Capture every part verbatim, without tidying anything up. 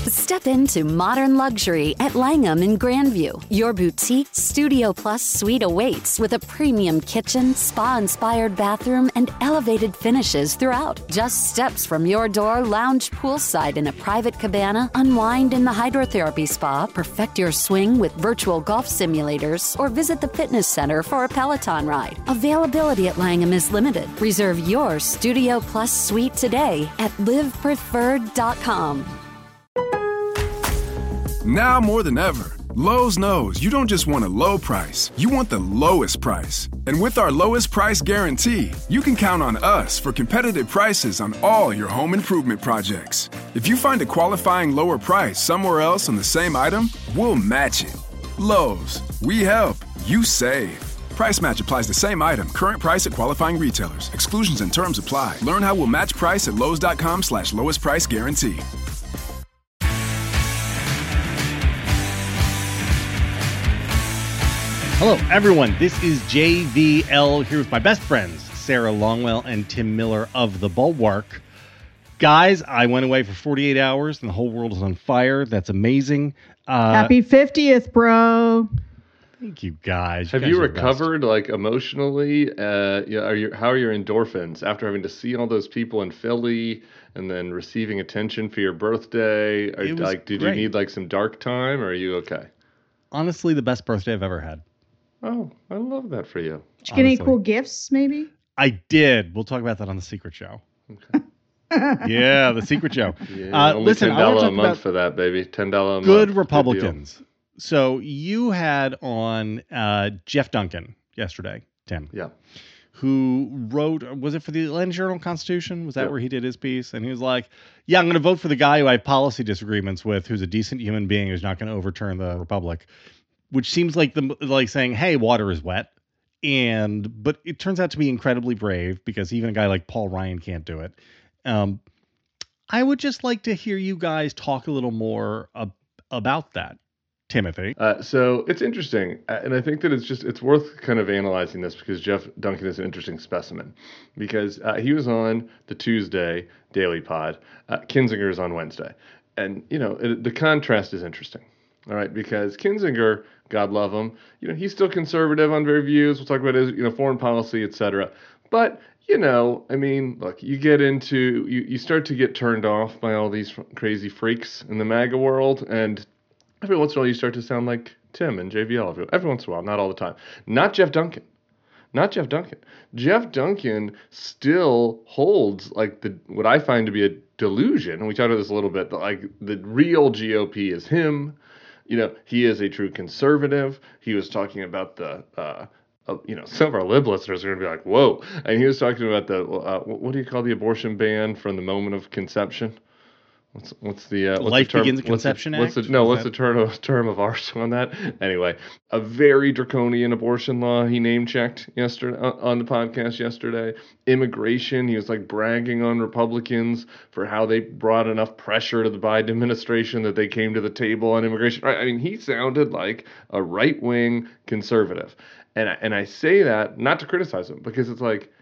Step into modern luxury at Langham in Grandview. Your boutique Studio Plus suite awaits with a premium kitchen, spa-inspired bathroom, and elevated finishes throughout. Just steps from your door, lounge poolside in a private cabana, unwind in the hydrotherapy spa, perfect your swing with virtual golf simulators, or visit the fitness center for a Peloton ride. Availability at Langham is limited. Reserve your Studio Plus suite today at live preferred dot com. Now more than ever, Lowe's knows you don't just want a low price, you want the lowest price. And with our lowest price guarantee, you can count on us for competitive prices on all your home improvement projects. If you find a qualifying lower price somewhere else on the same item, we'll match it. Lowe's, we help, you save. Price match applies the same item. Current price at qualifying retailers. Exclusions and terms apply. Learn how we'll match price at lowes.com slash lowest price guarantee. Hello, everyone. This is J V L here with my best friends, Sarah Longwell and Tim Miller of The Bulwark. Guys, I went away for forty-eight hours and the whole world is on fire. That's amazing. Uh, Happy fiftieth, bro. Thank you, guys. Have guys you are the recovered, like, emotionally? Uh, yeah, are you, how are your endorphins after having to see all those people in Philly and then receiving attention for your birthday? Or, It was like, did great. you need, like, some dark time, or are you okay? Honestly, the best birthday I've ever had. Oh, I love that for you. Did you get any Honestly. cool gifts, maybe? I did. We'll talk about that on the Secret Show. Okay. Yeah, the Secret Show. Yeah, uh, only listen, ten I want dollars to a talk month about for that, baby. ten dollars a month. good deal. Republicans. So you had on uh, Jeff Duncan yesterday, Tim. Yeah. Who wrote, was it for the Atlanta Journal-Constitution? Was that Yep. where he did his piece? And he was like, yeah, I'm going to vote for the guy who I have policy disagreements with, who's a decent human being, who's not going to overturn the Republic, which seems like the like saying, hey, water is wet. And but it turns out to be incredibly brave because even a guy like Paul Ryan can't do it. Um, I would just like to hear you guys talk a little more ab- about that, Timothy. Uh, so it's interesting, uh, and I think that it's just it's worth kind of analyzing this because Jeff Duncan is an interesting specimen because uh, he was on the Tuesday Daily Pod, uh, Kinzinger is on Wednesday, and you know it, the contrast is interesting. All right, because Kinzinger, God love him, you know he's still conservative on very views. We'll talk about his you know foreign policy, et cetera. But you know, I mean, look, you get into you you start to get turned off by all these crazy freaks in the MAGA world, and every once in a while, you start to sound like Tim and J V L. Every, every once in a while, not all the time. Not Jeff Duncan. Not Jeff Duncan. Jeff Duncan still holds like the what I find to be a delusion, and we talked about this a little bit. That, like the real G O P is him. You know, he is a true conservative. He was talking about the. Uh, uh, you know, some of our lib listeners are going to be like, "Whoa!" And he was talking about the uh, what do you call the abortion ban from the moment of conception? What's what's the uh, what's Life the term, Begins at what's the- Conception what's the, Act? no, Is what's that- the term of, term of art on that? Anyway, a very draconian abortion law he name checked yesterday on the podcast yesterday. Immigration, he was like bragging on Republicans for how they brought enough pressure to the Biden administration that they came to the table on immigration. Right? I mean, he sounded like a right wing conservative, and I, and I say that not to criticize him because it's like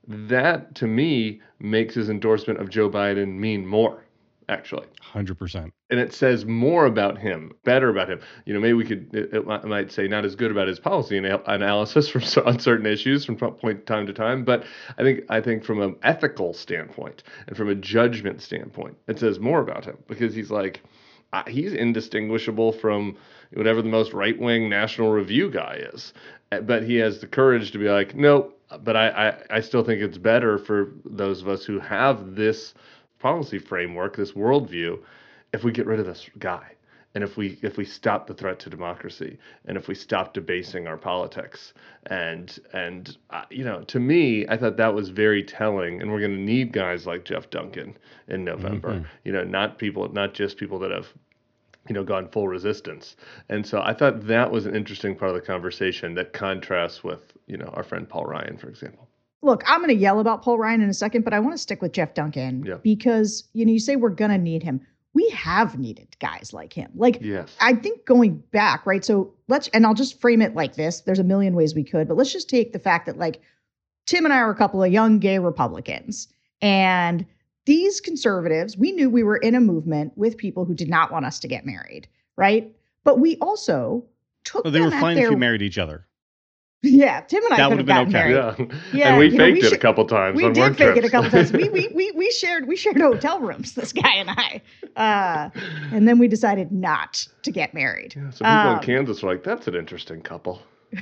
that to me makes his endorsement of Joe Biden mean more. Actually, one hundred percent. and it says more about him, better about him. You know, maybe we could, it, it might- might say not as good about his policy ana- analysis from cer- on certain issues from point time to time, but I think I think from an ethical standpoint and from a judgment standpoint, it says more about him because he's like, uh, he's indistinguishable from whatever the most right wing National Review guy is, Uh, but he has the courage to be like, no, but I I, I still think it's better for those of us who have this policy framework, this worldview, if we get rid of this guy, and if we if we stop the threat to democracy, and if we stop debasing our politics, and and uh, you know, to me, I thought that was very telling. And we're going to need guys like Jeff Duncan in November. Mm-hmm. You know, not people, not just people that have, you know, gone full resistance. And so I thought that was an interesting part of the conversation that contrasts with, you know, our friend Paul Ryan, for example. Look, I'm going to yell about Paul Ryan in a second, but I want to stick with Jeff Duncan Yeah. because, you know, you say we're going to need him. We have needed guys like him. Like, Yes. I think going back, right? So let's, and I'll just frame it like this. There's a million ways we could, but let's just take the fact that like Tim and I are a couple of young gay Republicans and these conservatives, we knew we were in a movement with people who did not want us to get married, right? But we also took Well, they them were at fine their, if you married each other. Yeah, Tim and I That could would have have gotten been okay. married. Yeah. Yeah, and we you know, faked we it sh- a couple times We on did work fake trips. it a couple times. We, we we we shared we shared hotel rooms, this guy and I, uh, and then we decided not to get married. Yeah, some people Um, in Kansas were like, "That's an interesting couple."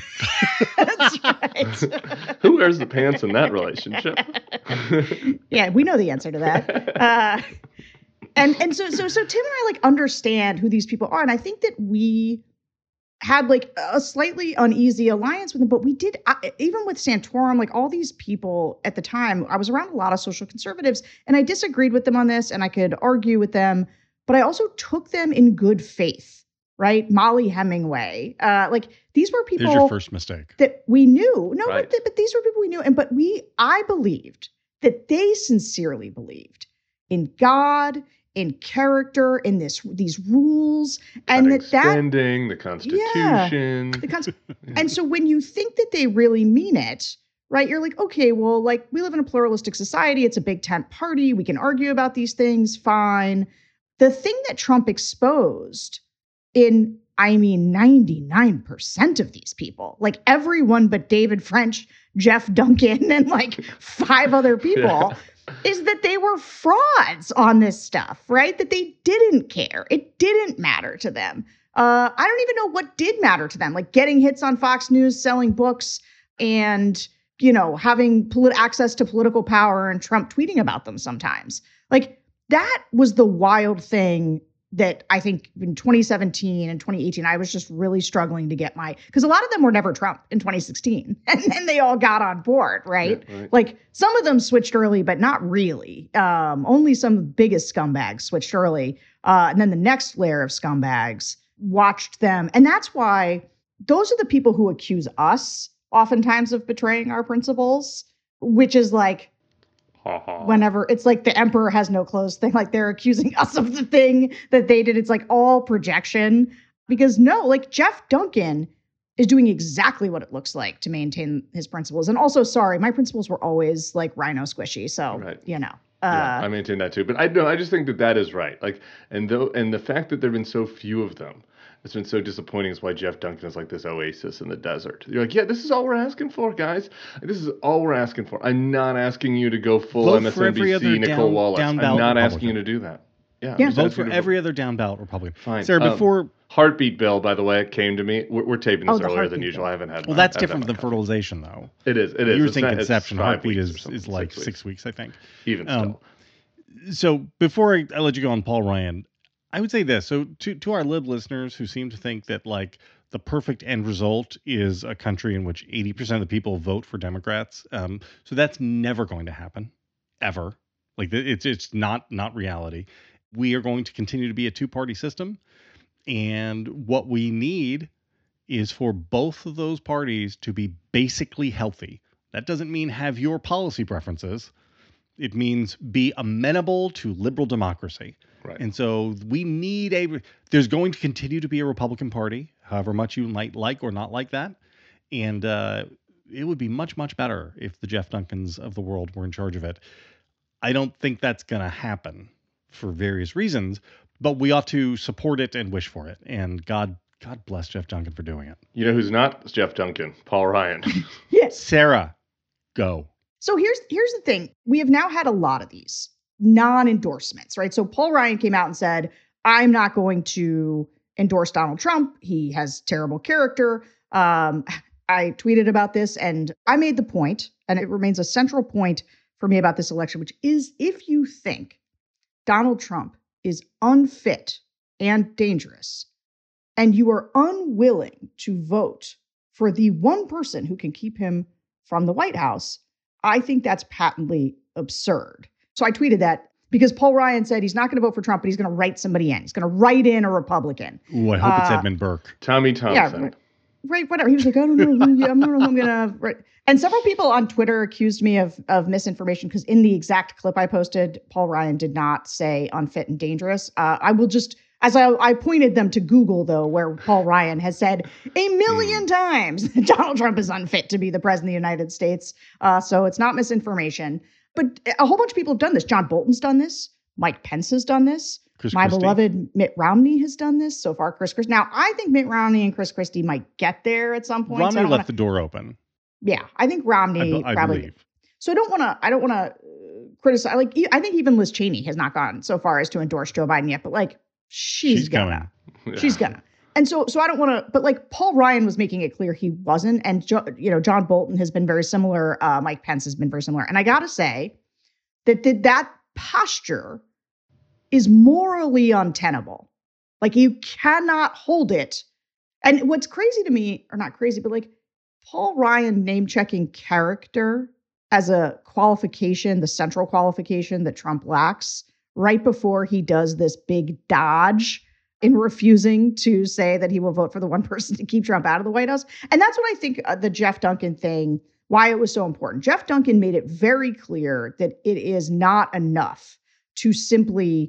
That's right. Who wears the pants in that relationship? Yeah, we know the answer to that. Uh, and and so so so Tim and I like understand who these people are, and I think that we had like a slightly uneasy alliance with them, but we did I, even with Santorum, like all these people at the time. I was around a lot of social conservatives, and I disagreed with them on this, and I could argue with them, but I also took them in good faith. Right, Molly Hemingway, uh, like these were people. There's your first mistake. That we knew. No, Right. but, th- but these were people we knew. And but we, I believed that they sincerely believed in God, in character, in this these rules, and Cutting that that spending, the Constitution. the cons- and so when you think that they really mean it, right? You're like, okay, well, like we live in a pluralistic society. It's a big tent party. We can argue about these things. Fine. The thing that Trump exposed in, I mean, ninety-nine percent of these people, like everyone but David French, Jeff Duncan, and like five other people, Yeah. is that they were frauds on this stuff, right? That they didn't care. It didn't matter to them. Uh, I don't even know what did matter to them, like getting hits on Fox News, selling books, and, you know, having polit- access to political power and Trump tweeting about them sometimes. Like that was the wild thing that I think in twenty seventeen and twenty eighteen, I was just really struggling to get my, because a lot of them were never Trump in twenty sixteen. And then they all got on board, right? Yeah, right. Like some of them switched early, but not really. Um, only some of the biggest scumbags switched early. Uh, and then the next layer of scumbags watched them. And that's why those are the people who accuse us oftentimes of betraying our principles, which is like, Ha ha. whenever it's like the emperor has no clothes thing, like they're accusing us of the thing that they did. It's like all projection, because no, like Jeff Duncan is doing exactly what it looks like to maintain his principles. And also, sorry, my principles were always like rhino squishy. So, Right. you know, Yeah, uh, I maintain that too. But I know I just think that that is right. Like, and though, and the fact that there've been so few of them, it's been so disappointing. Is why Jeff Duncan is like this oasis in the desert. You're like, yeah, this is all we're asking for, guys. This is all we're asking for. I'm not asking you to go full Vote for every other M S N B C Nicole down- Wallace. I'm down-ballot not asking you Republican. to do that. Yeah, Yeah. I'm just Vote asking for you to every other down ballot Republican. Fine. Sarah, Um, before Heartbeat bill, by the way, came to me. We're, we're taping this Oh, the earlier than heartbeat usual. bill. I haven't had. well, my- that's I haven't different had than my copy. fertilization, though. It is. It is. You were It's saying not- it's conception. five Heartbeat weeks or is, something, is like six six weeks, I think. Even Um, still. So before I, I let you go on Paul Ryan, I would say this. So to, to our lib listeners who seem to think that like the perfect end result is a country in which eighty percent of the people vote for Democrats. Um, so that's never going to happen, ever. Like th- it's it's not not reality. We are going to continue to be a two-party system. And what we need is for both of those parties to be basically healthy. That doesn't mean have your policy preferences. It means be amenable to liberal democracy. Right. And so we need a, there's going to continue to be a Republican Party, however much you might like or not like that. And uh, it would be much, much better if the Jeff Duncans of the world were in charge of it. I don't think that's going to happen for various reasons, but we ought to support it and wish for it. And God, God bless Jeff Duncan for doing it. You know who's not? It's Jeff Duncan. Paul Ryan. yes. Sarah, go. So here's here's the thing. We have now had a lot of these non-endorsements, right? So Paul Ryan came out and said, I'm not going to endorse Donald Trump. He has terrible character. Um, I tweeted about this and I made the point, and it remains a central point for me about this election, which is if you think Donald Trump is unfit and dangerous, and you are unwilling to vote for the one person who can keep him from the White House, I think that's patently absurd. So I tweeted that because Paul Ryan said he's not going to vote for Trump, but he's going to write somebody in. He's going to write in a Republican. Ooh, I hope it's Uh, Edmund Burke. Tommy Thompson. Yeah, right, right, whatever. He was like, I don't know who, yeah, I don't know who I'm going to write. And several people on Twitter accused me of, of misinformation because in the exact clip I posted, Paul Ryan did not say unfit and dangerous. Uh, I will just, as I, I pointed them to Google, though, where Paul Ryan has said a million times that Donald Trump is unfit to be the president of the United States. Uh, so it's not misinformation. But a whole bunch of people have done this. John Bolton's done this. Mike Pence has done this. Chris My Christie. beloved Mitt Romney has done this so far. Chris Christie. Now, I think Mitt Romney and Chris Christie might get there at some point. Romney so I don't left wanna, the door open. Yeah, I think Romney I, I probably. believe. So I don't want to. I don't want to criticize. Like I think even Liz Cheney has not gone so far as to endorse Joe Biden yet. But like she's, She's gonna. Yeah. She's gonna. And so, so I don't want to. But like Paul Ryan was making it clear he wasn't, and jo, you know John Bolton has been very similar. Uh, Mike Pence has been very similar, and I got to say that that that posture is morally untenable. Like you cannot hold it. And what's crazy to me, or not crazy, but like Paul Ryan name checking character as a qualification, the central qualification that Trump lacks, right before he does this big dodge in refusing to say that he will vote for the one person to keep Trump out of the White House. And that's what I think uh, the Jeff Duncan thing, why it was so important. Jeff Duncan made it very clear that it is not enough to simply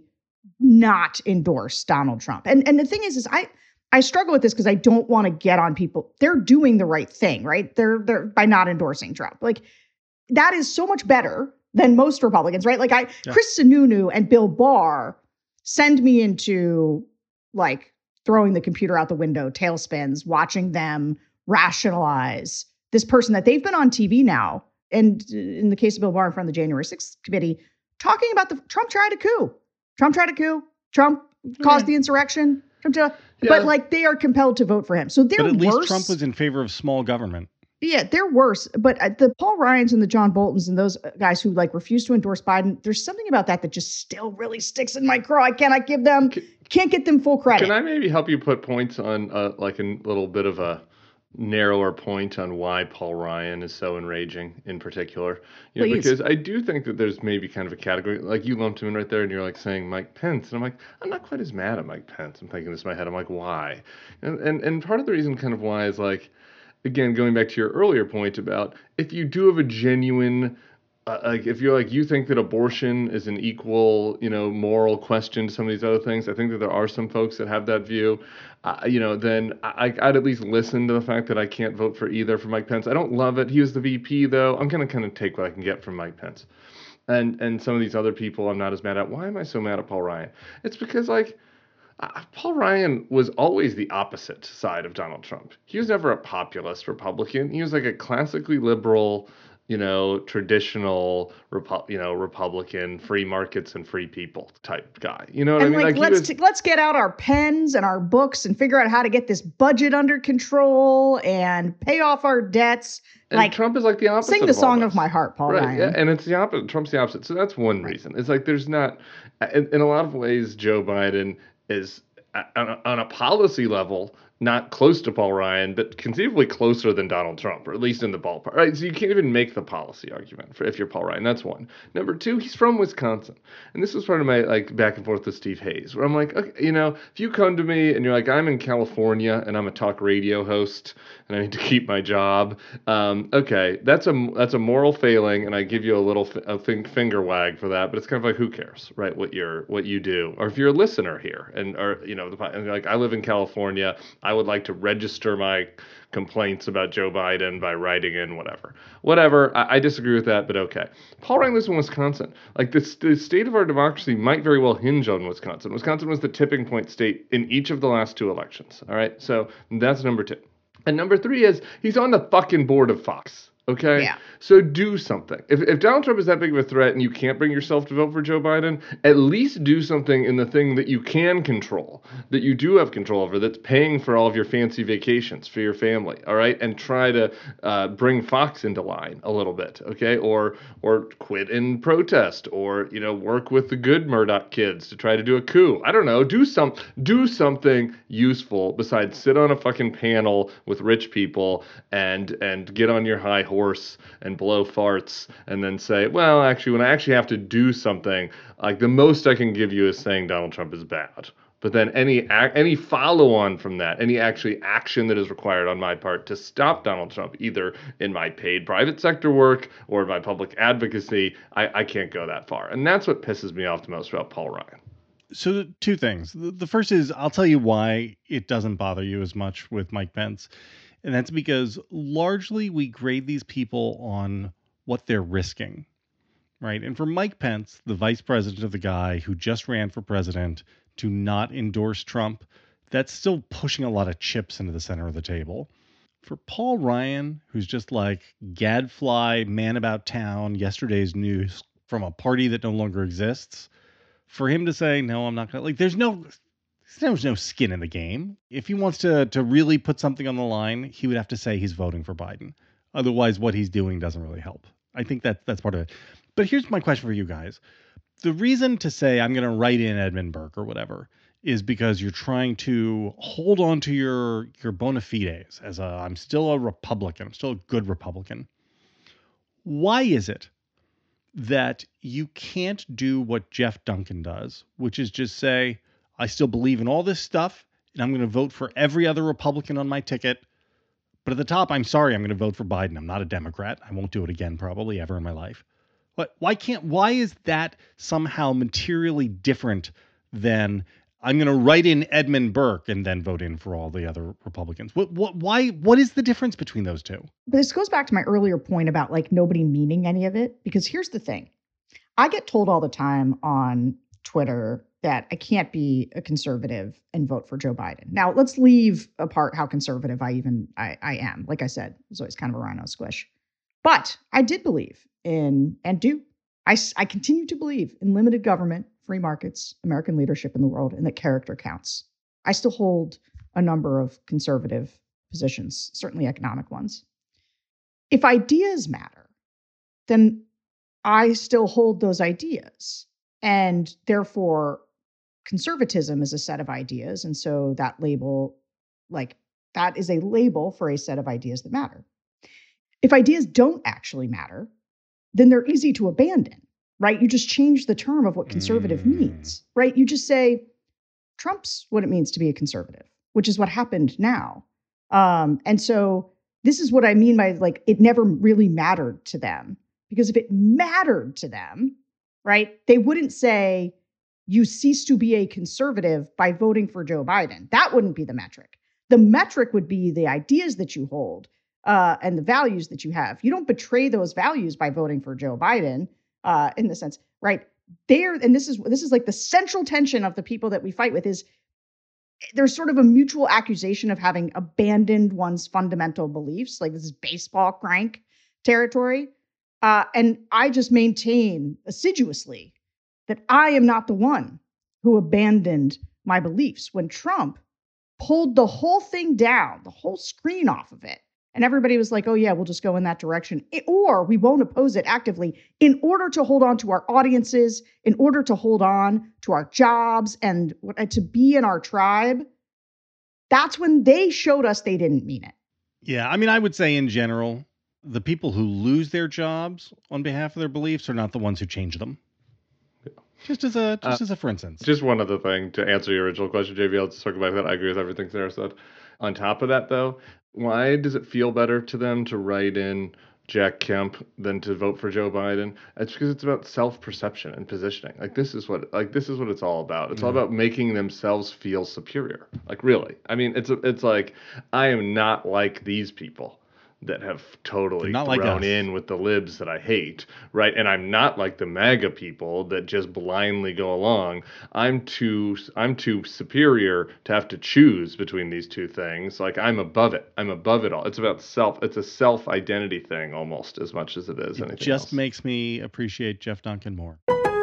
not endorse Donald Trump. And and the thing is, is I I struggle with this because I don't want to get on people. They're doing the right thing, right? They're they're by not endorsing Trump. Like that is so much better than most Republicans, right? Like I Yeah. Chris Sununu and Bill Barr send me into like throwing the computer out the window, tailspins, watching them rationalize this person that they've been on T V now. And in the case of Bill Barr in front of the January sixth committee, talking about the Trump tried a coup. Trump tried a coup. Trump caused the insurrection. Trump tried, Yeah. But like they are compelled to vote for him. So they're But at least worse. Trump was in favor of small government. Yeah, they're worse. But uh, the Paul Ryans and the John Boltons and those guys who like refuse to endorse Biden, there's something about that that just still really sticks in my craw. I cannot give them, can't get them full credit. Can I maybe help you put points on uh, like a little bit of a narrower point on why Paul Ryan is so enraging in particular? You know, Please. because I do think that there's maybe kind of a category, like you lumped him in right there and you're like saying Mike Pence. And I'm like, I'm not quite as mad at Mike Pence. I'm thinking this in my head. I'm like, why? And, and, and part of the reason kind of why is like, again, going back to your earlier point about if you do have a genuine Uh, like if you're like you think that abortion is an equal, you know, moral question to some of these other things, I think that there are some folks that have that view. Uh, you know, then I, I'd at least listen to the fact that I can't vote for either for Mike Pence. I don't love it. He was the V P though. I'm gonna kind of take what I can get from Mike Pence, and and some of these other people I'm not as mad at. Why am I so mad at Paul Ryan? It's because like. Uh, Paul Ryan was always the opposite side of Donald Trump. He was never a populist Republican. He was like a classically liberal, you know, traditional, Repu- you know, Republican, free markets and free people type guy. You know what and I mean? like, he let's was- t- let's get out our pens and our books and figure out how to get this budget under control and pay off our debts. and Like Trump is like the opposite. sing the of all song this. of my heart, Paul Right, Ryan. yeah, and it's the opposite. Trump's the opposite. So that's one reason. It's like there's not, in, in a lot of ways, Joe Biden is uh, on a, on a policy level not close to Paul Ryan, but conceivably closer than Donald Trump, or at least in the ballpark. Right? So you can't even make the policy argument for if you're Paul Ryan. That's one. Number two, he's from Wisconsin, and this was part of my like back and forth with Steve Hayes, where I'm like, okay, you know, if you come to me and you're like, I'm in California and I'm a talk radio host and I need to keep my job, um, okay, that's a that's a moral failing, and I give you a little f- a think finger wag for that. But it's kind of like, who cares, right? What you're what you do, or if you're a listener here, and or you know, the, and you're like, I live in California. I would like to register my complaints about Joe Biden by writing in whatever. Whatever. I, I disagree with that, but okay. Paul Ryan lives in Wisconsin. Like this, the state of our democracy might very well hinge on Wisconsin. Wisconsin was the tipping point state in each of the last two elections. All right. So that's number two. And number three is he's on the fucking board of Fox. Okay? Yeah. So do something. If, if Donald Trump is that big of a threat and you can't bring yourself to vote for Joe Biden, at least do something in the thing that you can control, that you do have control over, that's paying for all of your fancy vacations for your family, all right? And try to uh, bring Fox into line a little bit, okay? Or or quit in protest, or, you know, work with the good Murdoch kids to try to do a coup. I don't know. Do some do something useful besides sit on a fucking panel with rich people and and get on your high horse and blow farts and then say, well, actually, when I actually have to do something, like the most I can give you is saying Donald Trump is bad. But then any ac- any follow on from that, any actually action that is required on my part to stop Donald Trump, either in my paid private sector work or my public advocacy, I, I can't go that far. And that's what pisses me off the most about Paul Ryan. So the two things. The the first is I'll tell you why it doesn't bother you as much with Mike Pence. And that's because largely we grade these people on what they're risking, right? And for Mike Pence, the vice president of the guy who just ran for president, to not endorse Trump, that's still pushing a lot of chips into the center of the table. For Paul Ryan, who's just like gadfly, man about town, yesterday's news from a party that no longer exists, for him to say, no, I'm not going to, like, there's no, there's no skin in the game. If he wants to, to really put something on the line, he would have to say he's voting for Biden. Otherwise, what he's doing doesn't really help. I think that that's part of it. But here's my question for you guys. The reason to say I'm going to write in Edmund Burke or whatever is because you're trying to hold on to your your bona fides as a, I'm still a Republican. I'm still a good Republican. Why is it that you can't do what Jeff Duncan does, which is just say, I still believe in all this stuff, and I'm going to vote for every other Republican on my ticket. But at the top, I'm sorry, I'm going to vote for Biden. I'm not a Democrat. I won't do it again, probably ever in my life. But why can't, why is that somehow materially different than I'm going to write in Edmund Burke and then vote in for all the other Republicans? What, what, why, what is the difference between those two? But this goes back to my earlier point about like nobody meaning any of it, because here's the thing. I get told all the time on Twitter that I can't be a conservative and vote for Joe Biden. Now, let's leave apart how conservative I even I, I am. Like I said, it's always kind of a rhino squish. But I did believe in, and do, I, I continue to believe in limited government, free markets, American leadership in the world, and that character counts. I still hold a number of conservative positions, certainly economic ones. If ideas matter, then I still hold those ideas. And therefore, conservatism is a set of ideas. And so that label, like, that is a label for a set of ideas that matter. If ideas don't actually matter, then they're easy to abandon, right? You just change the term of what conservative mm. means, right? You just say, Trump's what it means to be a conservative, which is what happened now. Um, and so this is what I mean by, like, it never really mattered to them. Because if it mattered to them, right, they wouldn't say, you cease to be a conservative by voting for Joe Biden. That wouldn't be the metric. The metric would be the ideas that you hold uh, and the values that you have. You don't betray those values by voting for Joe Biden uh, in the sense, right? There, and this is this is like the central tension of the people that we fight with is there's sort of a mutual accusation of having abandoned one's fundamental beliefs. Like this is baseball crank territory. Uh, and I just maintain assiduously that I am not the one who abandoned my beliefs. When Trump pulled the whole thing down, the whole screen off of it, and everybody was like, oh, yeah, we'll just go in that direction, it, or we won't oppose it actively in order to hold on to our audiences, in order to hold on to our jobs and uh, to be in our tribe. That's when they showed us they didn't mean it. Yeah, I mean, I would say in general, the people who lose their jobs on behalf of their beliefs are not the ones who change them. Yeah. Just as a just uh, as a for instance. Just one other thing to answer your original question, J V. I'll circle back to that. I agree with everything Sarah said. On top of that, though, why does it feel better to them to write in Jack Kemp than to vote for Joe Biden? It's because it's about self-perception and positioning. Like this is what like this is what it's all about. It's mm. all about making themselves feel superior. Like really. I mean, it's it's like I am not like these people that have totally thrown like in with the libs that I hate, right? And I'm not like the MAGA people that just blindly go along. I'm too I'm too superior to have to choose between these two things. Like I'm above it. I'm above it all. It's about self. It's a self-identity thing almost as much as it is anything else. It just makes me appreciate Jeff Duncan more.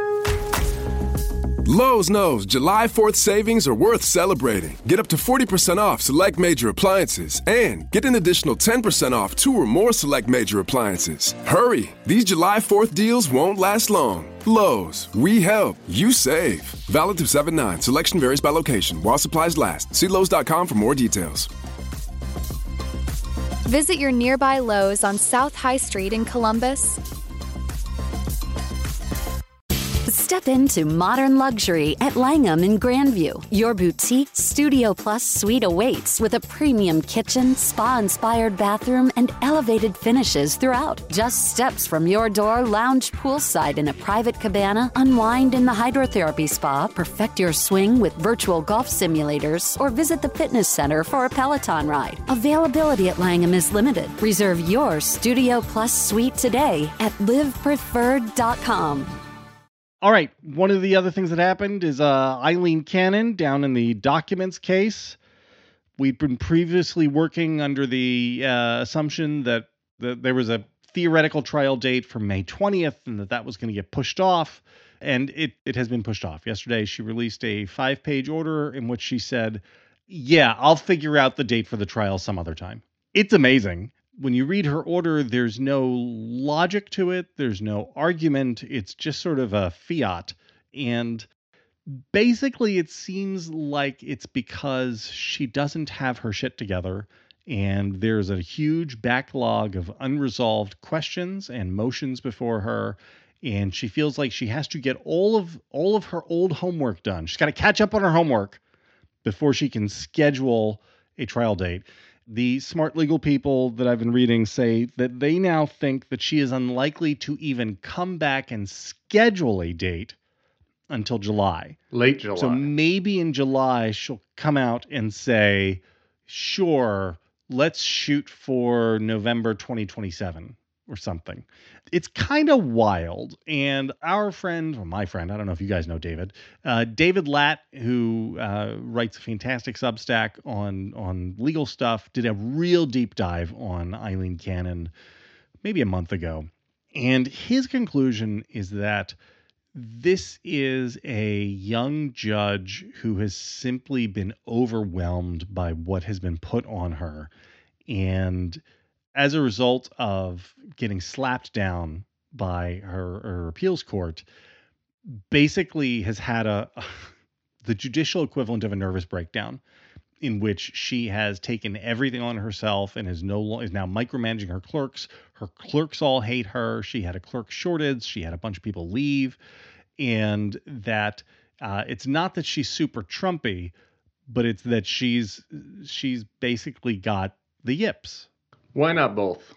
Lowe's knows July fourth savings are worth celebrating. Get up to forty percent off select major appliances and get an additional ten percent off two or more select major appliances. Hurry, these July fourth deals won't last long. Lowe's, we help, you save. Valid through seven nine. Selection varies by location. While supplies last. See Lowe's dot com for more details. Visit your nearby Lowe's on South High Street in Columbus. Step into modern luxury at Langham in Grandview. Your boutique Studio Plus suite awaits with a premium kitchen, spa-inspired bathroom, and elevated finishes throughout. Just steps from your door, lounge poolside in a private cabana, unwind in the hydrotherapy spa, perfect your swing with virtual golf simulators, or visit the fitness center for a Peloton ride. Availability at Langham is limited. Reserve your Studio Plus suite today at live preferred dot com. All right. One of the other things that happened is uh, Eileen Cannon down in the documents case. We'd been previously working under the uh, assumption that, that there was a theoretical trial date for May twentieth and that that was going to get pushed off. And it, it has been pushed off. Yesterday, she released a five-page order in which she said, yeah, I'll figure out the date for the trial some other time. It's amazing. When you read her order, there's no logic to it. There's no argument. It's just sort of a fiat. And basically, it seems like it's because she doesn't have her shit together. And there's a huge backlog of unresolved questions and motions before her. And she feels like she has to get all of all of her old homework done. She's got to catch up on her homework before she can schedule a trial date. The smart legal people that I've been reading say that they now think that she is unlikely to even come back and schedule a date until July. Late July. So maybe in July she'll come out and say, sure, let's shoot for November twenty twenty-seven or something. It's kind of wild. And our friend, or my friend, I don't know if you guys know David, uh, David Latt, who uh, writes a fantastic Substack on, on legal stuff, did a real deep dive on Eileen Cannon maybe a month ago. And his conclusion is that this is a young judge who has simply been overwhelmed by what has been put on her. And as a result of getting slapped down by her, her appeals court, basically has had a the judicial equivalent of a nervous breakdown, in which she has taken everything on herself and is no lo- is now micromanaging her clerks. Her clerks all hate her. She had a clerk shortage. She had a bunch of people leave, and that uh, it's not that she's super Trumpy, but it's that she's she's basically got the yips. Why not both?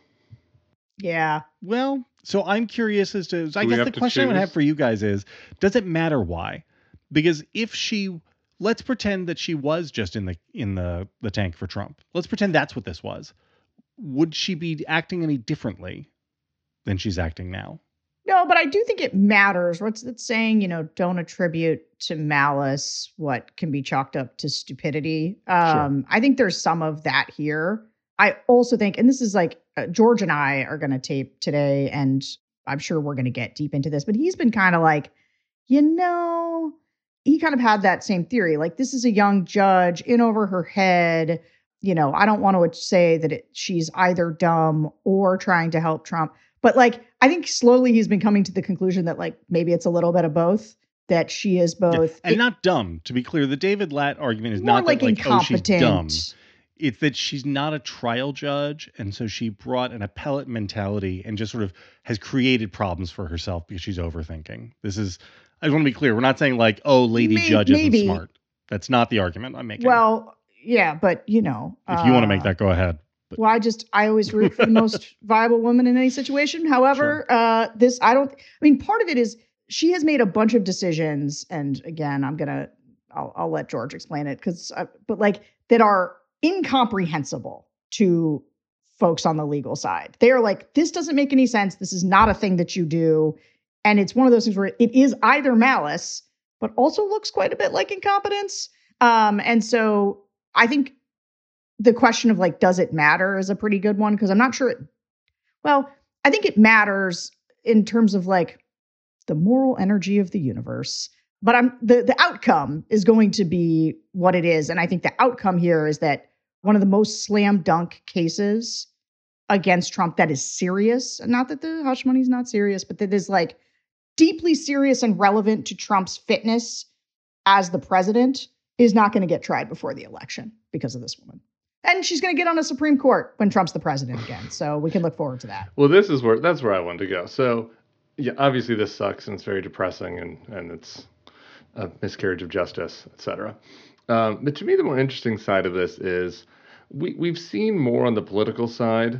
Yeah. Well, so I'm curious as to, I we guess have the to question I would choose? have for you guys is, does it matter why? Because if she, let's pretend that she was just in the, in the, the tank for Trump. Let's pretend that's what this was. Would she be acting any differently than she's acting now? No, but I do think it matters. What's it saying? You know, don't attribute to malice what can be chalked up to stupidity. Um, Sure. I think there's some of that here. I also think, and this is like, uh, George and I are going to tape today, and I'm sure we're going to get deep into this, but he's been kind of like, you know, he kind of had that same theory. Like, this is a young judge in over her head. You know, I don't want to say that it, she's either dumb or trying to help Trump. But like, I think slowly he's been coming to the conclusion that like maybe it's a little bit of both, that she is both. Yeah. And it, not dumb, to be clear. The David Latt argument is more not like that like, oh, she's incompetent. dumb. It's that she's not a trial judge, and so she brought an appellate mentality and just sort of has created problems for herself because she's overthinking. This is, I just want to be clear. We're not saying like, oh, lady May- judge maybe. isn't smart. That's not the argument I'm making. Well, yeah, but you know, if you want to make uh, that, go ahead. But Well, I just, I always root for the most viable woman in any situation. However, uh, this, I don't, I mean, part of it is she has made a bunch of decisions. And again, I'm going to, I'll, I'll let George explain it because, uh, but like that are incomprehensible to folks on the legal side. They are like, this doesn't make any sense. This is not a thing that you do. And it's one of those things where it is either malice, but also looks quite a bit like incompetence. Um, and so I think the question of like, does it matter is a pretty good one. Cause I'm not sure it, well, I think it matters in terms of like the moral energy of the universe, but I'm the, the outcome is going to be what it is. And I think the outcome here is that one of the most slam dunk cases against Trump that is serious, and not that the hush money is not serious, but that is like deeply serious and relevant to Trump's fitness as the president, is not going to get tried before the election because of this woman. And she's going to get on a Supreme Court when Trump's the president again. So we can look forward to that. Well, this is where that's where I wanted to go. So Yeah, obviously this sucks and it's very depressing and, and it's a miscarriage of justice, et cetera. Um, but to me, the more interesting side of this is we, we've seen more on the political side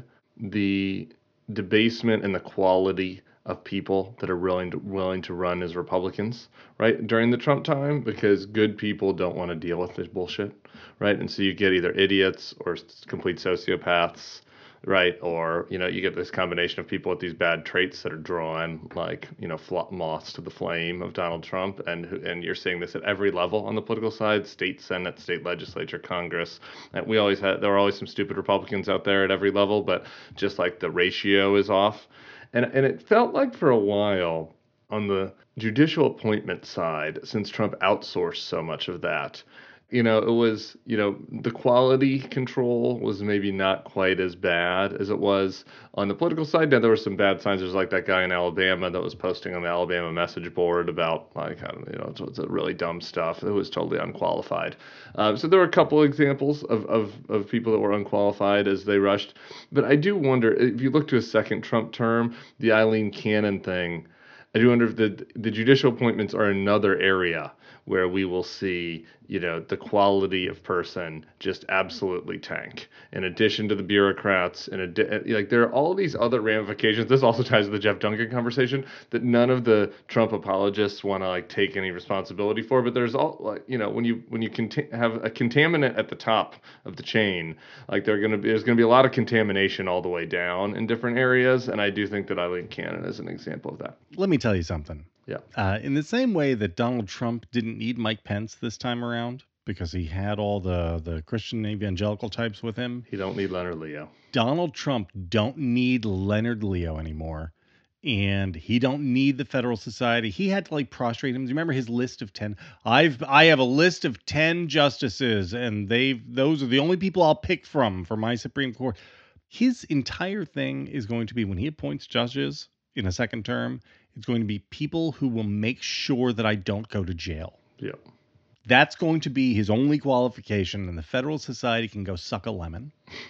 the debasement and the quality of people that are willing to, willing to run as Republicans, right, during the Trump time, because good people don't want to deal with this bullshit, right? And so you get either idiots or complete sociopaths, right? Or, you know, you get this combination of people with these bad traits that are drawn like, you know, fl- moths to the flame of Donald Trump. And and you're seeing this at every level on the political side, state Senate, state legislature, Congress. And we always had, there were always some stupid Republicans out there at every level, but just like the ratio is off. And, and it felt like for a while on the judicial appointment side, since Trump outsourced so much of that, you know, it was, you know, the quality control was maybe not quite as bad as it was on the political side. Now, there were some bad signs. There's like that guy in Alabama that was posting on the Alabama message board about, like, I don't know, you know, it's, it's a really dumb stuff. It was totally unqualified. Um, so there were a couple of examples of, of, of people that were unqualified as they rushed. But I do wonder, if you look to a second Trump term, the Eileen Cannon thing, I do wonder if the, the judicial appointments are another area where we will see, you know, the quality of person just absolutely tank. In addition to the bureaucrats, and adi- like there are all these other ramifications. This also ties to the Jeff Duncan conversation that none of the Trump apologists want to like take any responsibility for. But there's all like, you know, when you when you cont- have a contaminant at the top of the chain, like they're gonna be there's gonna be a lot of contamination all the way down in different areas. And I do think that Eileen Cannon is an example of that. Let me tell you something. Yeah. Uh, in the same way that Donald Trump didn't need Mike Pence this time around because he had all the, the Christian evangelical types with him. He don't need Leonard Leo. Donald Trump don't need Leonard Leo anymore. And he don't need the Federal Society. He had to like prostrate him. Do you remember his list of ten? I've I have a list of ten justices, and they've those are the only people I'll pick from for my Supreme Court. His entire thing is going to be when he appoints judges in a second term, it's going to be people who will make sure that I don't go to jail. Yeah. That's going to be his only qualification, and the Federal Society can go suck a lemon.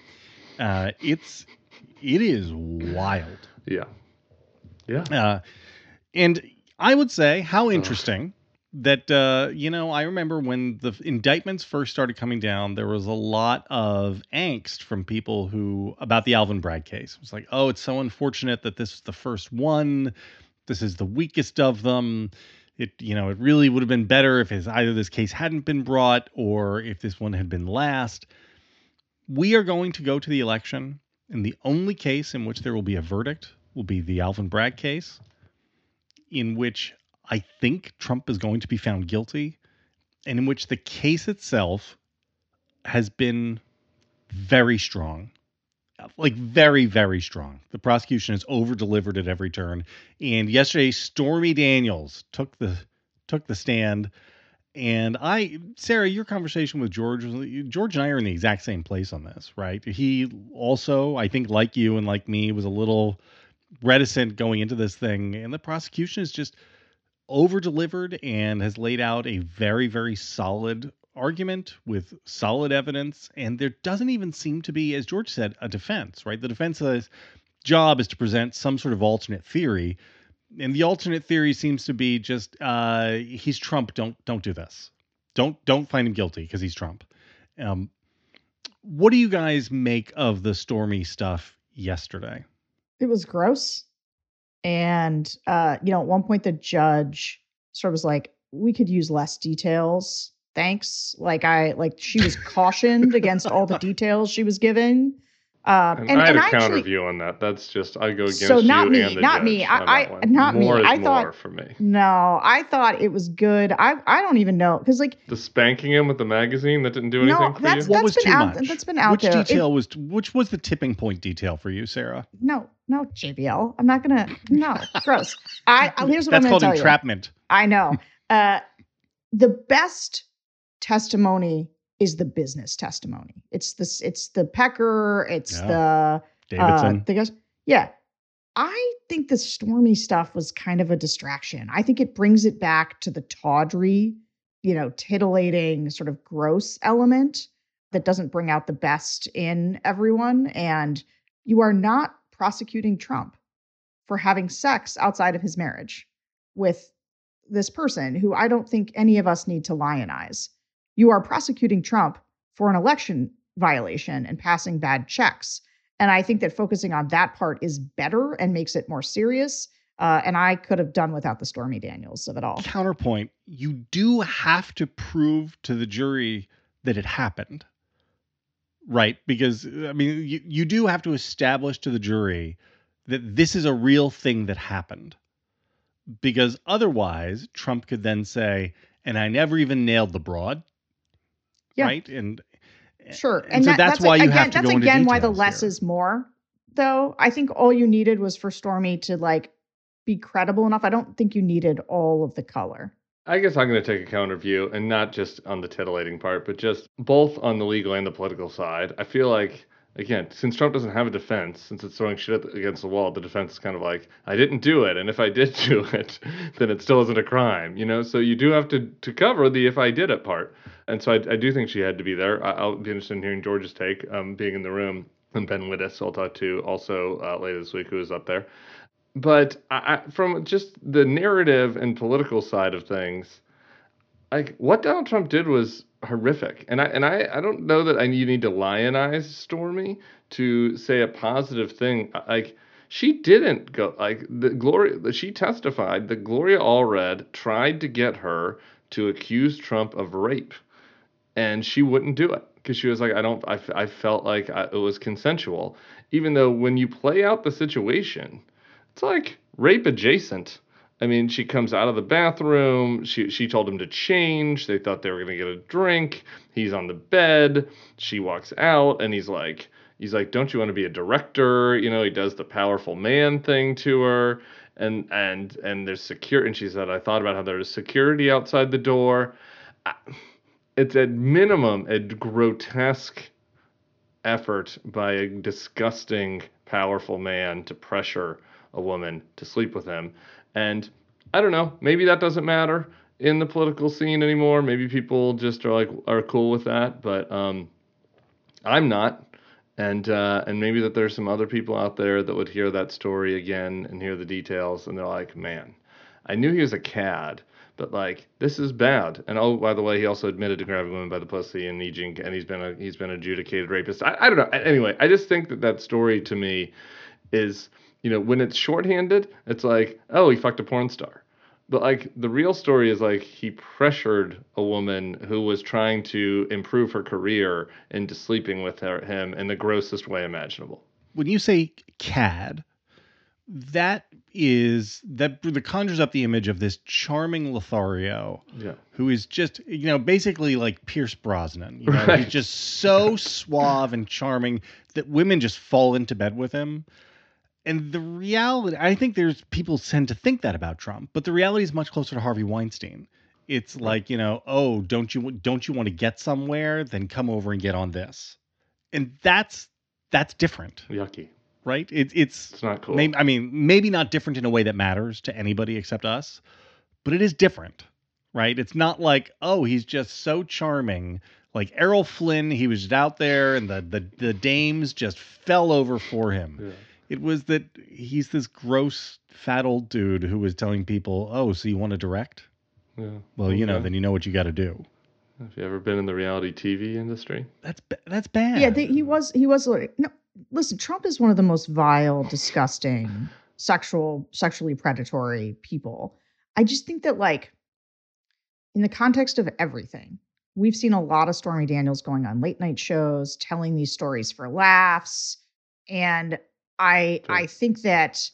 Uh, it's it is wild. Yeah. Yeah. Uh, and I would say how interesting that, uh, you know, I remember when the indictments first started coming down, there was a lot of angst from people who about the Alvin Bragg case. It was like, oh, it's so unfortunate that this is the first one. This is the weakest of them. It, you know, it really would have been better if his, either this case hadn't been brought or if this one had been last. We are going to go to the election, and the only case in which there will be a verdict will be the Alvin Bragg case, in which I think Trump is going to be found guilty, and in which the case itself has been very strong. Like very, very strong. The prosecution has over-delivered at every turn. And yesterday, Stormy Daniels took the took the stand. And I, Sarah, your conversation with George, George and I are in the exact same place on this, right? He also, I think, like you and like me, was a little reticent going into this thing. And the prosecution has just over-delivered and has laid out a very, very solid argument with solid evidence, and there doesn't even seem to be, as George said, a defense, right? The defense's job is to present some sort of alternate theory, and the alternate theory seems to be just uh, he's Trump. Don't don't do this. Don't don't find him guilty because he's Trump. Um, what do you guys make of the Stormy stuff yesterday? It was gross, and uh, you know, at one point the judge sort of was like, "We could use less details. Thanks." Like I, like she was cautioned against all the details she was giving. Um, and, and I had and a I counter actually, view on that. That's just I go against so not you me, and the not judge me. I, on I that one. not more me. Is I more thought for me. No, I thought it was good. I I don't even know because like the spanking him with the magazine that didn't do anything no, for that's you. What that's was been too out. much? That's been out which there. It- detail was which was the tipping point detail for you, Sarah? no, no, J B L. I'm not gonna. No, gross. I, I here's what That's I'm gonna called tell entrapment. you. I know. Uh, the best testimony is the business testimony. It's this. It's the Pecker. It's Yeah. the Davidson. Uh, the guys. Yeah. I think the Stormy stuff was kind of a distraction. I think it brings it back to the tawdry, you know, titillating, sort of gross element that doesn't bring out the best in everyone. And you are not prosecuting Trump. for having sex outside of his marriage with this person who I don't think any of us need to lionize. You are prosecuting Trump for an election violation and passing bad checks. And I think that focusing on that part is better and makes it more serious. Uh, and I could have done without the Stormy Daniels of it all. Counterpoint, you do have to prove to the jury that it happened, right? Because, I mean, you, you do have to establish to the jury that this is a real thing that happened. Because otherwise, Trump could then say, and I never even nailed the broad, yeah. right? And Sure. And, and so that, that's, that's why you again, have to that's go into again why the details less here. is more, though. I think all you needed was for Stormy to like be credible enough. I don't think you needed all of the color. I guess I'm going to take a counter view, and not just on the titillating part, but just both on the legal and the political side. I feel like, again, since Trump doesn't have a defense, since it's throwing shit against the wall, the defense is kind of like, I didn't do it, and if I did do it, then it still isn't a crime, you know? So you do have to, to cover the if I did it part. And so I, I do think she had to be there. I, I'll be interested in hearing George's take, um, being in the room, and Ben Wittes, I'll talk to also uh, later this week, who is up there. But I, I, from just the narrative and political side of things, like what Donald Trump did was horrific. And I and I, I don't know that I you need to lionize Stormy to say a positive thing. Like she didn't go like the Gloria she testified that Gloria Allred tried to get her to accuse Trump of rape, and she wouldn't do it because she was like, I don't I, I felt like I, it was consensual, even though when you play out the situation, it's like rape adjacent. I mean, she comes out of the bathroom. She she told him to change. They thought they were going to get a drink. He's on the bed. She walks out, and he's like, he's like, don't you want to be a director? You know, he does the powerful man thing to her. And and and there's security. And she said, I thought about how there's security outside the door. It's at minimum a grotesque effort by a disgusting, powerful man to pressure a woman to sleep with him. And I don't know, maybe that doesn't matter in the political scene anymore. Maybe people just are like are cool with that, but um, I'm not. And uh, and maybe that there's some other people out there that would hear that story again and hear the details, and they're like, man, I knew he was a cad, but like this is bad. And oh, by the way, he also admitted to grabbing women by the pussy and Eugene, and he's been a he's been an adjudicated rapist. I, I don't know. Anyway, I just think that that story to me is, you know, when it's shorthanded, it's like, oh, he fucked a porn star. But like the real story is like he pressured a woman who was trying to improve her career into sleeping with her, him in the grossest way imaginable. When you say cad, that is that that conjures up the image of this charming Lothario, yeah, who is just, you know, basically like Pierce Brosnan. You know, right. He's just so suave and charming that women just fall into bed with him. And the reality, I think there's people tend to think that about Trump, but the reality is much closer to Harvey Weinstein. It's like, you know, oh, don't you don't you want to get somewhere? Then come over and get on this, and that's that's different. Yucky, right? It, it's it's not cool. Maybe, I mean, maybe not different in a way that matters to anybody except us, but it is different, right? It's not like, oh, he's just so charming. Like Errol Flynn, he was out there, and the the the dames just fell over for him. Yeah. It was that he's this gross, fat old dude who was telling people, oh, so you want to direct? Yeah. Well, okay. you know, then you know what you got to do. Have you ever been in the reality T V industry? That's that's bad. Yeah, they, he was. He was. No, listen, Trump is one of the most vile, disgusting, sexual, sexually predatory people. I just think that, like, in the context of everything, we've seen a lot of Stormy Daniels going on late night shows, telling these stories for laughs, and I Sure. I think that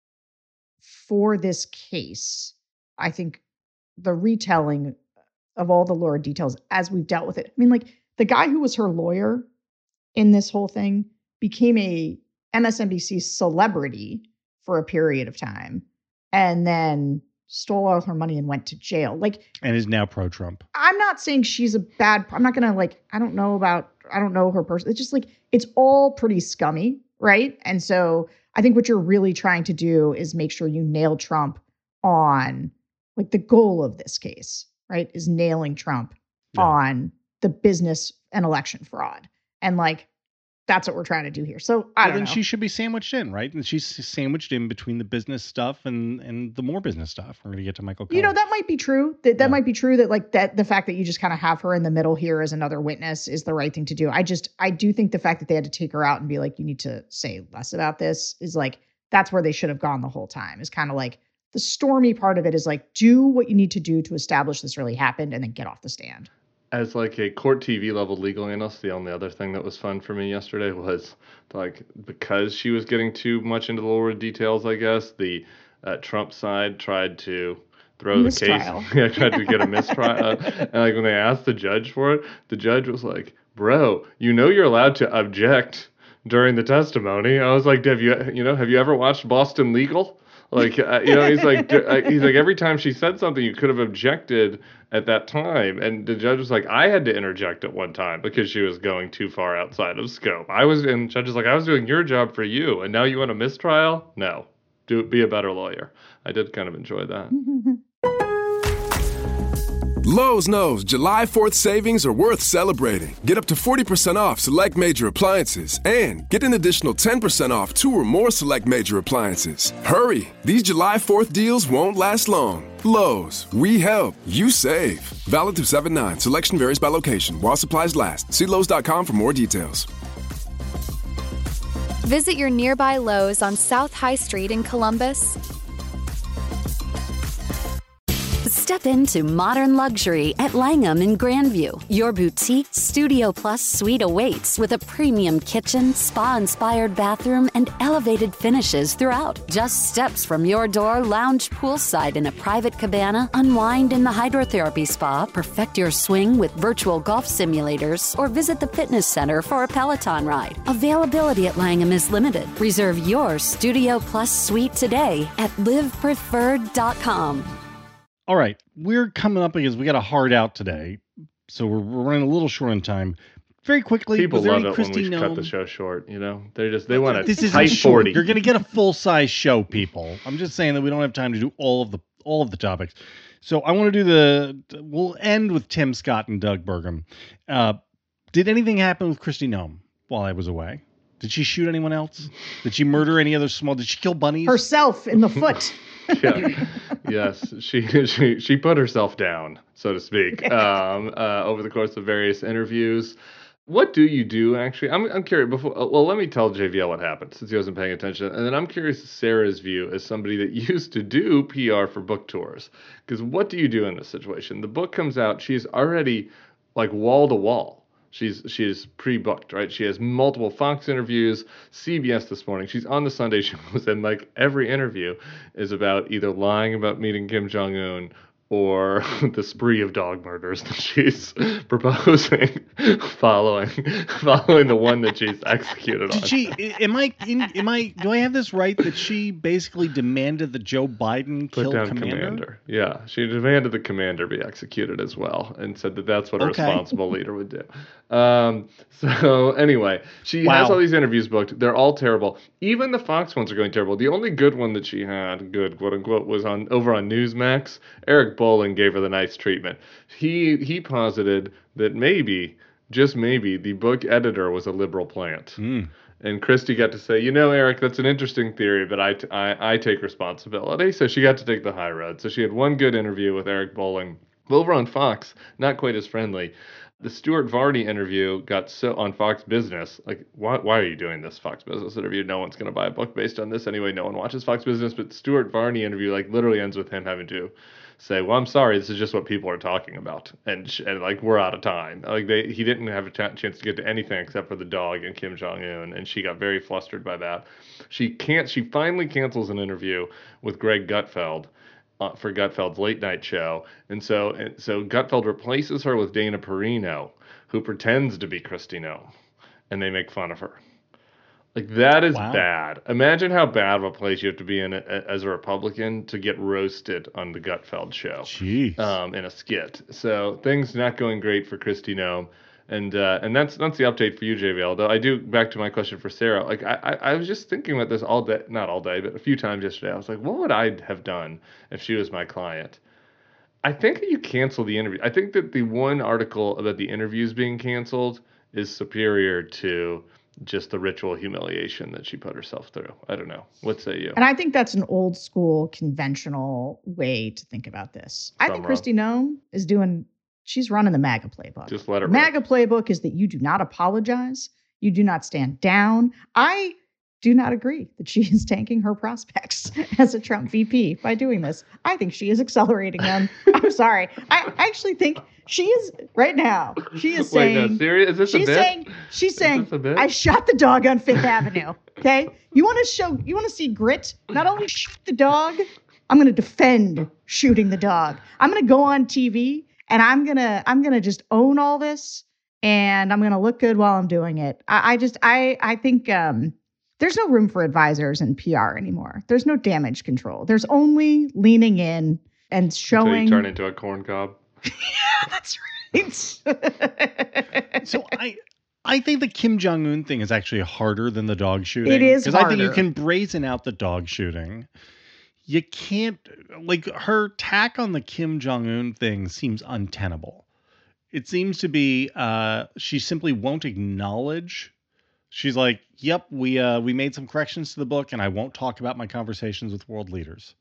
for this case, I think the retelling of all the lore details as we've dealt with it. I mean, like the guy who was her lawyer in this whole thing became a M S N B C celebrity for a period of time and then stole all her money and went to jail. Like, and is now pro-Trump. I'm not saying she's a bad, I'm not going to like, I don't know about, I don't know her person. It's just like, it's all pretty scummy. Right. And so I think what you're really trying to do is make sure you nail Trump on like the goal of this case, right, is nailing Trump Yeah. on the business and election fraud. And like, that's what we're trying to do here. So I well, don't then know. she should be sandwiched in, right? And she's sandwiched in between the business stuff and and the more business stuff. We're going to get to Michael Cohen. You know, that might be true. That that Yeah. might be true that like that the fact that you just kind of have her in the middle here as another witness is the right thing to do. I just I do think the fact that they had to take her out and be like, you need to say less about this is like that's where they should have gone the whole time. Is kind of like the stormy part of it is like do what you need to do to establish this really happened and then get off the stand. As like a court T V level legal analyst, the only other thing that was fun for me yesterday was like because she was getting too much into the lower details, I guess, the uh, Trump side tried to throw Mistrial. the case. Yeah, tried to get a mistrial. Uh, and like when they asked the judge for it, the judge was like, bro, you know you're allowed to object during the testimony. I was like, have you, you know, have you ever watched Boston Legal? Like, uh, you know, he's like, uh, he's like, every time she said something, you could have objected at that time. And the judge was like, I had to interject at one time because she was going too far outside of scope. I was, and the judge was like, I was doing your job for you. And now you want a mistrial? No, do be a better lawyer. I did kind of enjoy that. Lowe's knows July fourth savings are worth celebrating. Get up to forty percent off select major appliances and get an additional ten percent off two or more select major appliances. Hurry, these July fourth deals won't last long. Lowe's, we help, you save. Valid through seven nine. Selection varies by location while supplies last. See Lowe's dot com for more details. Visit your nearby Lowe's on South High Street in Columbus. Step into modern luxury at Langham in Grandview. Your boutique Studio Plus suite awaits with a premium kitchen, spa-inspired bathroom, and elevated finishes throughout. Just steps from your door, lounge poolside in a private cabana, unwind in the hydrotherapy spa, perfect your swing with virtual golf simulators, or visit the fitness center for a Peloton ride. Availability at Langham is limited. Reserve your Studio Plus suite today at live preferred dot com. All right, we're coming up because we got a hard out today, so we're, we're running a little short on time. Very quickly, People was there love any it Christy when we Nome? cut the show short. You know, they just they want a This isn't tight short. forty. You're going to get a full size show, people. I'm just saying that we don't have time to do all of the all of the topics. So I want to do the. We'll end with Tim Scott and Doug Burgum. Uh, did anything happen with Christy Nome while I was away? Did she shoot anyone else? Did she murder any other small? Did she kill bunnies? Herself in the foot. Yeah. Yes, she she she put herself down, so to speak, um, uh, over the course of various interviews. What do you do, actually? I'm I'm curious. Before, well, let me tell J V L what happened, since he wasn't paying attention, and then I'm curious Sarah's view as somebody that used to do P R for book tours. Because what do you do in this situation? The book comes out, she's already like wall to wall. She's she's pre-booked, right? She has multiple Fox interviews, C B S this morning. She's on the Sunday shows, and like every interview is about either lying about meeting Kim Jong-un or the spree of dog murders that she's proposing, following following the one that she's executed on. Did she? Am I? In, am I? Do I have this right? That she basically demanded that Joe Biden Put kill down Commander? commander? Yeah, she demanded the commander be executed as well, and said that that's what a Okay. responsible leader would do. Um, so anyway, she Wow. has all these interviews booked. They're all terrible. Even the Fox ones are going terrible. The only good one that she had, good quote unquote, was on over on Newsmax. Eric Bolling gave her the nice treatment. He he posited that maybe, just maybe, the book editor was a liberal plant. Mm. And Christy got to say, you know, Eric, that's an interesting theory, but I, t- I, I take responsibility. So she got to take the high road. So she had one good interview with Eric Bolling. Over on Fox, not quite as friendly. The Stuart Varney interview got so on Fox Business. Like, why, why are you doing this Fox Business interview? No one's going to buy a book based on this anyway. No one watches Fox Business. But Stuart Varney interview, like, literally ends with him having to say, well, I'm sorry, this is just what people are talking about. And, sh- and like, we're out of time. Like, they he didn't have a ch- chance to get to anything except for the dog and Kim Jong-un. And she got very flustered by that. She can't, she finally cancels an interview with Greg Gutfeld. Uh, for Gutfeld's late night show. And so and so Gutfeld replaces her with Dana Perino, who pretends to be Christy Nome, and they make fun of her. Like, that is Wow. bad. Imagine how bad of a place you have to be in a, as a Republican to get roasted on the Gutfeld show. Jeez. Um, in a skit. So things not going great for Christy Nome. And uh, and that's that's the update for you, J V L. Though I do, back to my question for Sarah. Like I, I, I was just thinking about this all day, not all day, but a few times yesterday. I was like, what would I have done if she was my client? I think that you cancel the interview. I think that the one article about the interviews being canceled is superior to just the ritual humiliation that she put herself through. I don't know. What say you? And I think that's an old school, conventional way to think about this. I Drum think roll. Kristi Noem is doing, she's running the MAGA playbook. Just let her The MAGA playbook is that you do not apologize. You do not stand down. I do not agree that she is tanking her prospects as a Trump V P by doing this. I think she is accelerating them. I'm sorry. I actually think she is right now. She is Wait, saying, no, serious? Is this a she's bit? saying, she's saying, this a bit? I shot the dog on Fifth Avenue. Okay. You want to show, you want to see grit? Not only shoot the dog, I'm going to defend shooting the dog. I'm going to go on T V and I'm going to, I'm going to just own all this and I'm going to look good while I'm doing it. I, I just, I, I think, um, there's no room for advisors and P R anymore. There's no damage control. There's only leaning in and Until showing. you turn into a corn cob. Yeah, that's right. So I I think the Kim Jong Un thing is actually harder than the dog shooting. It is because I think you harder. can brazen out the dog shooting. You can't, like, her tack on the Kim Jong Un thing seems untenable. It seems to be uh, she simply won't acknowledge. She's like, "Yep, we uh, we made some corrections to the book, and I won't talk about my conversations with world leaders,"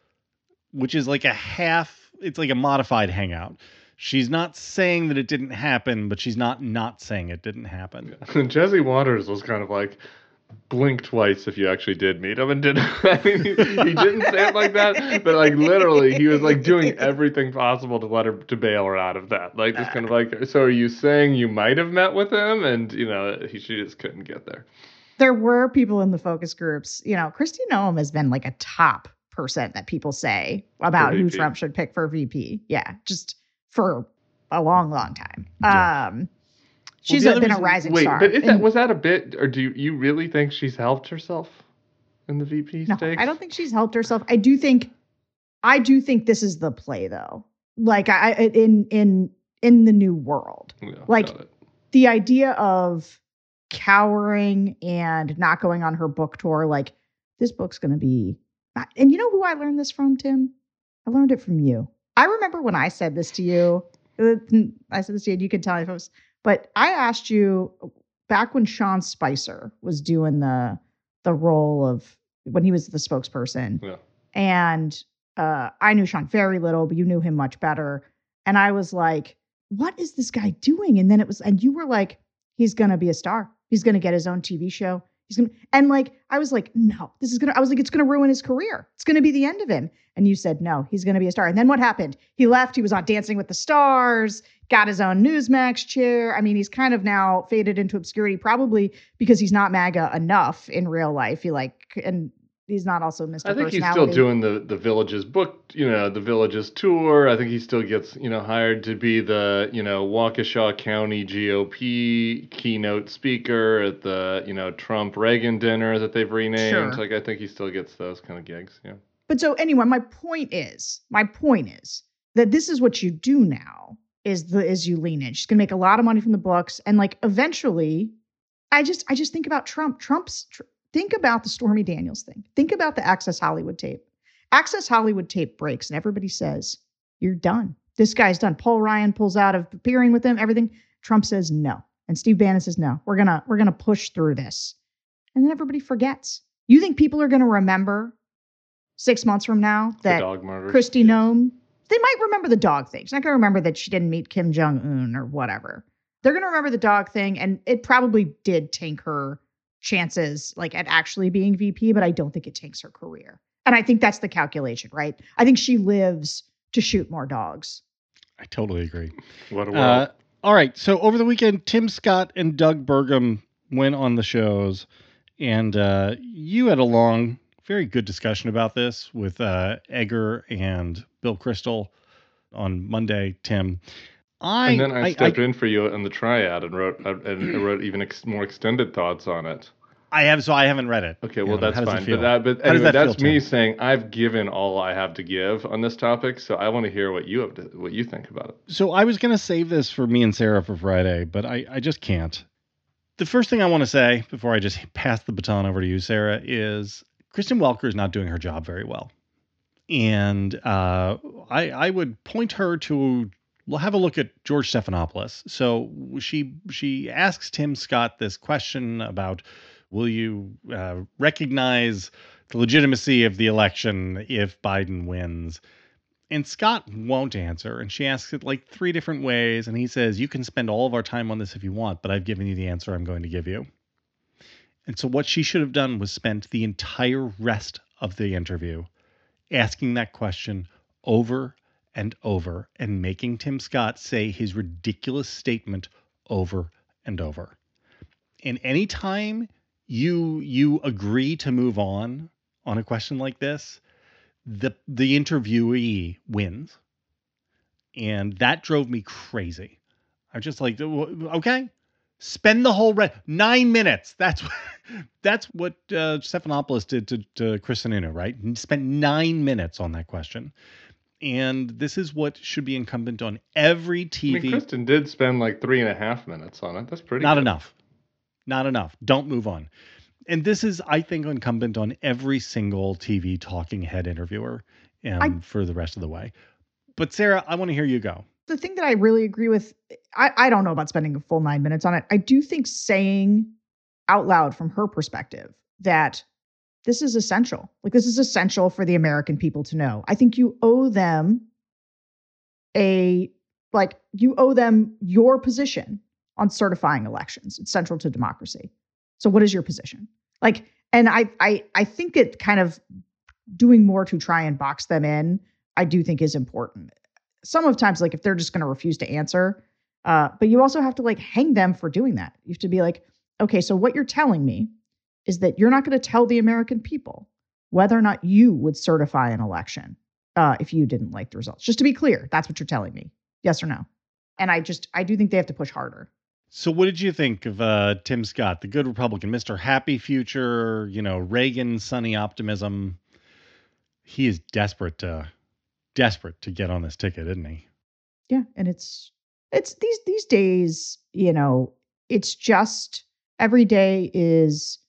which is like a half. It's like a modified hangout. She's not saying that it didn't happen, but she's not not saying it didn't happen. Jesse Waters was kind of like, blink twice if you actually did meet him, and did I mean, he, he didn't say it like that, but like literally he was like doing everything possible to let her to bail her out of that. Like just kind of like, so are you saying you might have met with him? And you know, he she just couldn't get there. There were people in the focus groups. You know, Kristi Noem has been like a top person that people say about For who V P. Trump should pick for V P. Yeah, just for a long, long time. Yeah. Um, she's the other been a reason- rising Wait, star. but is that And- was that a bit, or do you, you really think she's helped herself in the V P no, stakes? I don't think she's helped herself. I do think, I do think this is the play, though. Like I I- in in in the new world, Yeah, like- got it. the idea of cowering and not going on her book tour, like this book's going to be. And you know who I learned this from, Tim? I learned it from you. I remember when I said this to you. uh, I said this to you, and you can tell me if it was. But I asked you back when Sean Spicer was doing the the role of when he was the spokesperson, Yeah. and uh, I knew Sean very little, but you knew him much better. And I was like, "What is this guy doing?" And then it was, and you were like, "He's gonna be a star. He's gonna get his own T V show. He's gonna," and like, I was like, "No, this is gonna," I was like, "It's gonna ruin his career. It's gonna be the end of him." And you said, "No, he's gonna be a star." And then what happened? He left. He was on Dancing with the Stars, got his own Newsmax chair. I mean, he's kind of now faded into obscurity, probably because he's not MAGA enough in real life. He like, and he's not also Mister I think he's Personality. still doing the, the Villages book, you know, the Villages tour. I think he still gets, you know, hired to be the, you know, Waukesha County G O P keynote speaker at the, you know, Trump Reagan dinner that they've renamed. Sure. Like, I think he still gets those kind of gigs. Yeah. But so anyway, my point is, my point is that this is what you do now is the is you lean in. She's gonna make a lot of money from the books, and like eventually, I just I just think about Trump. Trump's tr- think about the Stormy Daniels thing. Think about the Access Hollywood tape. Access Hollywood tape breaks, and everybody says you're done. This guy's done. Paul Ryan pulls out of appearing with him. Everything. Trump says no, and Steve Bannon says no. We're gonna we're gonna push through this, and then everybody forgets. You think people are gonna remember six months from now The that dog murders. Kristi Yes. Noem, they might remember the dog thing. She's not going to remember that she didn't meet Kim Jong-un or whatever. They're going to remember the dog thing, and it probably did tank her chances like at actually being V P, but I don't think it tanks her career. And I think that's the calculation, right? I think she lives to shoot more dogs. I totally agree. What a world. Uh, all right. So over the weekend, Tim Scott and Doug Burgum went on the shows, and uh, you had a long, very good discussion about this with uh, Egger and Bill Kristol on Monday, Tim. I, and then I, I- stepped I- in for you on the triad and wrote uh, and I wrote even ex- more extended thoughts on it. I have, so I haven't read it. Okay, You well know, that's how does it fine. feel? But that, but How does anyway, that that's feel, me Tim? saying I've given all I have to give on this topic. So I want to hear what you have to, what you think about it. So I was going to save this for me and Sarah for Friday, but I, I just can't. The first thing I want to say before I just pass the baton over to you, Sarah, is Kristen Welker is not doing her job very well. And uh, I, I would point her to We'll have a look at George Stephanopoulos. So she she asks Tim Scott this question about, will you uh, recognize the legitimacy of the election if Biden wins? And Scott won't answer. And she asks it like three different ways. And he says, you can spend all of our time on this if you want, but I've given you the answer I'm going to give you. And so what she should have done was spent the entire rest of the interview asking that question over and over and making Tim Scott say his ridiculous statement over and over. And anytime you you agree to move on on a question like this, the the interviewee wins. And that drove me crazy. I'm just like, okay, spend the whole re- nine minutes. That's what, that's what uh, Stephanopoulos did to, to Chris Sununu, right? Spent nine minutes on that question. And this is what should be incumbent on every T V. I mean, Kristen did spend like three and a half minutes on it. That's pretty Not good. enough. Not enough. Don't move on. And this is, I think, incumbent on every single T V talking head interviewer um, I, for the rest of the way. But Sarah, I want to hear you go. The thing that I really agree with, I, I don't know about spending a full nine minutes on it. I do think saying out loud from her perspective that this is essential. Like, this is essential for the American people to know. I think you owe them a, like, you owe them your position on certifying elections. It's central to democracy. So what is your position? Like, and I, I, I think it kind of doing more to try and box them in, I do think is important. Some of times, like, if they're just going to refuse to answer, uh, but you also have to like hang them for doing that. You have to be like, okay, so what you're telling me is that you're not going to tell the American people whether or not you would certify an election uh, if you didn't like the results. Just to be clear, that's what you're telling me. Yes or no? And I just, I do think they have to push harder. So what did you think of uh, Tim Scott, the good Republican, Mister Happy Future, you know, Reagan, sunny optimism? He is desperate to, desperate to get on this ticket, isn't he? Yeah. And it's, it's these, these days, you know, it's just every day is,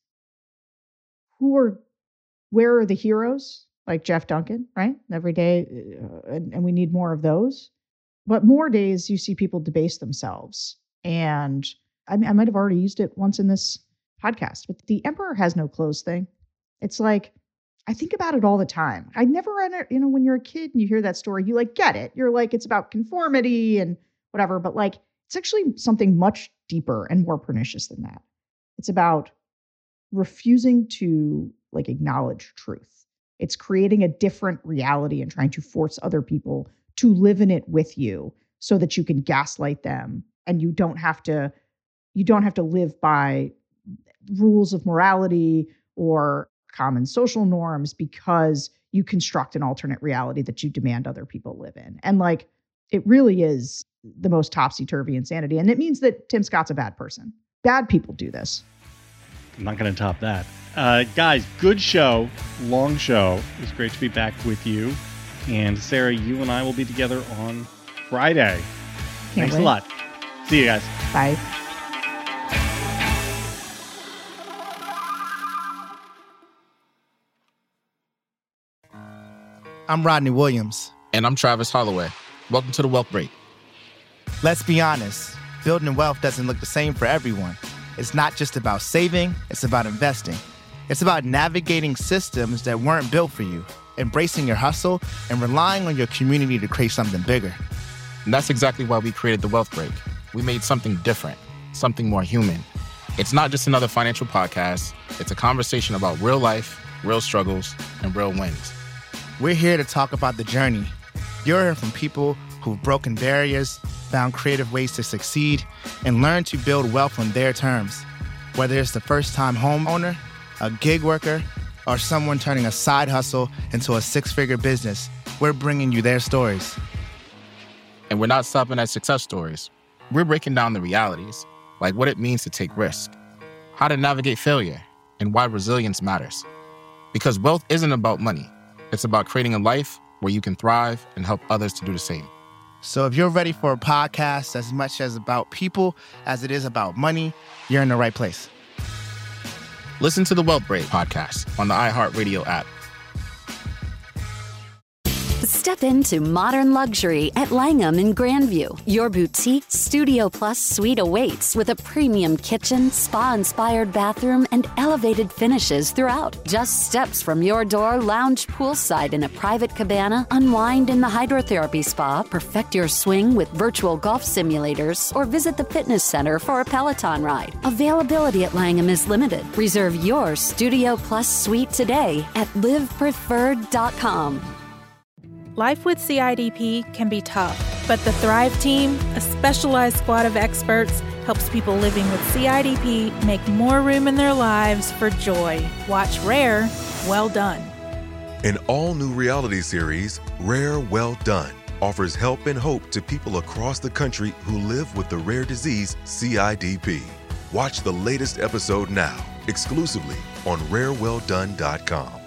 who are, where are the heroes? Like Jeff Duncan, right? Every day. Uh, and, and we need more of those. But more days you see people debase themselves. And I mean, I might have already used it once in this podcast, but the emperor has no clothes thing. It's like, I think about it all the time. I never, you know, when you're a kid and you hear that story, you like get it. You're like, it's about conformity and whatever, but like, it's actually something much deeper and more pernicious than that. It's about refusing to like acknowledge truth. It's creating a different reality and trying to force other people to live in it with you so that you can gaslight them and you don't have to, you don't have to live by rules of morality or common social norms because you construct an alternate reality that you demand other people live in. And like, it really is the most topsy-turvy insanity. And it means that Tim Scott's a bad person. Bad people do this. I'm not going to top that. Uh, guys, good show, long show. It was great to be back with you. And Sarah, you and I will be together on Friday. Can't Thanks wait. a lot. See you guys. Bye. I'm Rodney Williams. And I'm Travis Holloway. Welcome to The Wealth Break. Let's be honest, building wealth doesn't look the same for everyone. It's not just about saving, it's about investing. It's about navigating systems that weren't built for you, embracing your hustle, and relying on your community to create something bigger. And that's exactly why we created The Wealth Break. We made something different, something more human. It's not just another financial podcast. It's a conversation about real life, real struggles, and real wins. We're here to talk about the journey. You're hearing from people who've broken barriers, found creative ways to succeed, and learned to build wealth on their terms. Whether it's the first-time homeowner, a gig worker, or someone turning a side hustle into a six-figure business, we're bringing you their stories. And we're not stopping at success stories. We're breaking down the realities, like what it means to take risk, how to navigate failure, and why resilience matters. Because wealth isn't about money. It's about creating a life where you can thrive and help others to do the same. So if you're ready for a podcast as much as about people as it is about money, you're in the right place. Listen to the Wealth Break podcast on the iHeartRadio app. Step into modern luxury at Langham in Grandview. Your boutique Studio Plus suite awaits with a premium kitchen, spa-inspired bathroom, and elevated finishes throughout. Just steps from your door, lounge poolside in a private cabana, unwind in the hydrotherapy spa, perfect your swing with virtual golf simulators, or visit the fitness center for a Peloton ride. Availability at Langham is limited. Reserve your Studio Plus suite today at live preferred dot com. Life with C I D P can be tough, but the Thrive Team, a specialized squad of experts, helps people living with C I D P make more room in their lives for joy. Watch Rare, Well Done. An all-new reality series, Rare Well Done, offers help and hope to people across the country who live with the rare disease C I D P. Watch the latest episode now, exclusively on rare well done dot com.